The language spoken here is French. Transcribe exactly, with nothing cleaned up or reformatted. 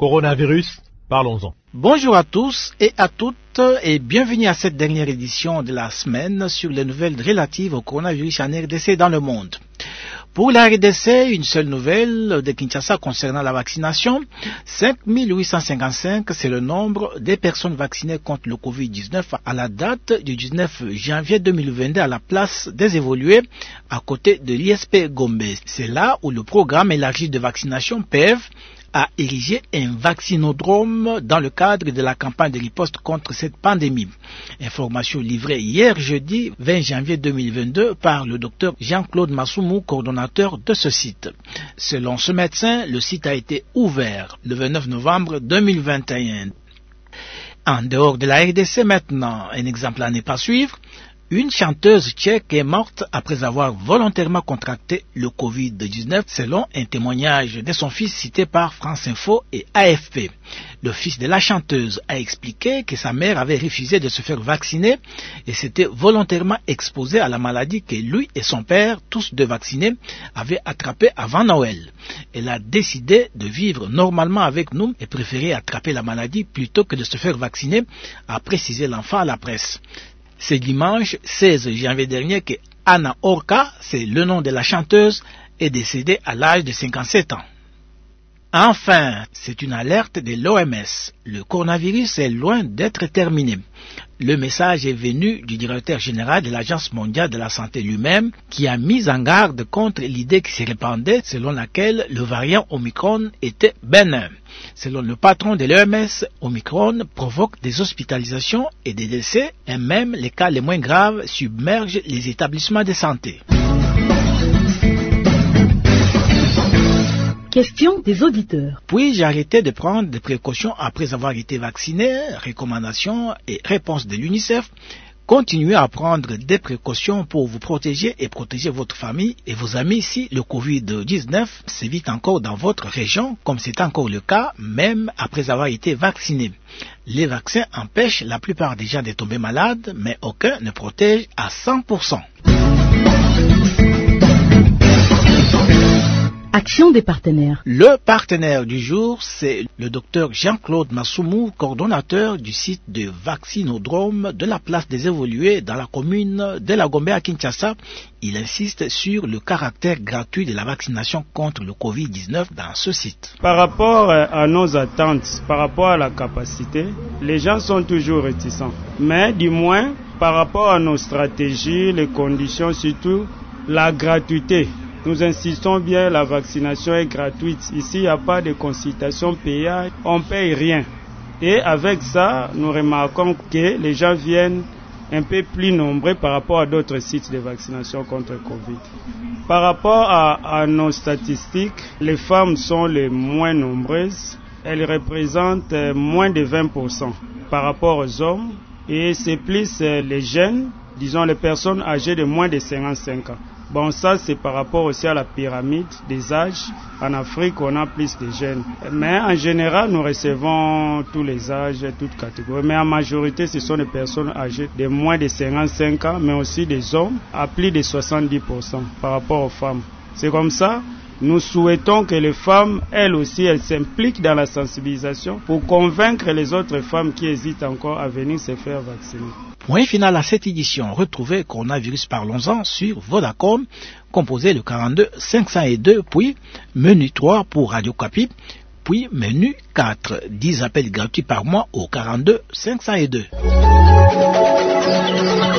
Coronavirus, parlons-en. Bonjour à tous et à toutes et bienvenue à cette dernière édition de la semaine sur les nouvelles relatives au coronavirus en R D C dans le monde. Pour la R D C, une seule nouvelle de Kinshasa concernant la vaccination. cinq mille huit cent cinquante-cinq, c'est le nombre des personnes vaccinées contre le covid dix-neuf à la date du dix-neuf janvier deux mille vingt-deux à la place des évolués à côté de l'I S P Gombe. C'est là où le programme élargi de vaccination P E V a érigé un vaccinodrome dans le cadre de la campagne de riposte contre cette pandémie. Information livrée hier jeudi vingt janvier deux mille vingt-deux par le docteur Jean-Claude Massoumou, coordonnateur de ce site. Selon ce médecin, le site a été ouvert le vingt-neuf novembre deux mille vingt et un. En dehors de la R D C maintenant, un exemple à ne pas suivre. Une chanteuse tchèque est morte après avoir volontairement contracté le covid dix-neuf selon un témoignage de son fils cité par France Info et A F P. Le fils de la chanteuse a expliqué que sa mère avait refusé de se faire vacciner et s'était volontairement exposé à la maladie que lui et son père, tous deux vaccinés, avaient attrapée avant Noël. Elle a décidé de vivre normalement avec nous et préférait attraper la maladie plutôt que de se faire vacciner, a précisé l'enfant à la presse. C'est dimanche seize janvier dernier que Anna Orca, c'est le nom de la chanteuse, est décédée à l'âge de cinquante-sept ans. Enfin, c'est une alerte de l'O M S. Le coronavirus est loin d'être terminé. Le message est venu du directeur général de l'Agence mondiale de la santé lui-même, qui a mis en garde contre l'idée qui se répandait selon laquelle le variant Omicron était bénin. Selon le patron de l'O M S, Omicron provoque des hospitalisations et des décès, et même les cas les moins graves submergent les établissements de santé. Question des auditeurs. Puis-je arrêter de prendre des précautions après avoir été vacciné? Recommandations et réponses de l'UNICEF. Continuez à prendre des précautions pour vous protéger et protéger votre famille et vos amis si le covid dix-neuf sévit encore dans votre région, comme c'est encore le cas, même après avoir été vacciné. Les vaccins empêchent la plupart des gens de tomber malades, mais aucun ne protège à cent pour cent. Action des partenaires. Le partenaire du jour, c'est le docteur Jean-Claude Massoumou, coordonnateur du site de vaccinodrome de la place des évolués dans la commune de la Gombe à Kinshasa. Il insiste sur le caractère gratuit de la vaccination contre le covid dix-neuf dans ce site. Par rapport à nos attentes, par rapport à la capacité, les gens sont toujours réticents. Mais du moins, par rapport à nos stratégies, les conditions, surtout la gratuité. Nous insistons bien, la vaccination est gratuite. Ici, il n'y a pas de consultation payante, on ne paye rien. Et avec ça, nous remarquons que les gens viennent un peu plus nombreux par rapport à d'autres sites de vaccination contre le Covid. Par rapport à, à nos statistiques, les femmes sont les moins nombreuses. Elles représentent moins de vingt pour cent par rapport aux hommes. Et c'est plus les jeunes, disons les personnes âgées de moins de cinquante-cinq ans. Bon, ça, c'est par rapport aussi à la pyramide des âges. En Afrique, on a plus de jeunes. Mais en général, nous recevons tous les âges, toutes catégories. Mais en majorité, ce sont des personnes âgées de moins de cinquante-cinq ans, mais aussi des hommes à plus de soixante-dix pour cent par rapport aux femmes. C'est comme ça. Nous souhaitons que les femmes, elles aussi, elles s'impliquent dans la sensibilisation pour convaincre les autres femmes qui hésitent encore à venir se faire vacciner. Point final à cette édition. Retrouvez Coronavirus Parlons-en sur Vodacom, composé le quarante-deux cinq cent deux, puis menu trois pour Radio Kapi, puis menu quatre. dix appels gratuits par mois au quarante-deux cinq cent deux.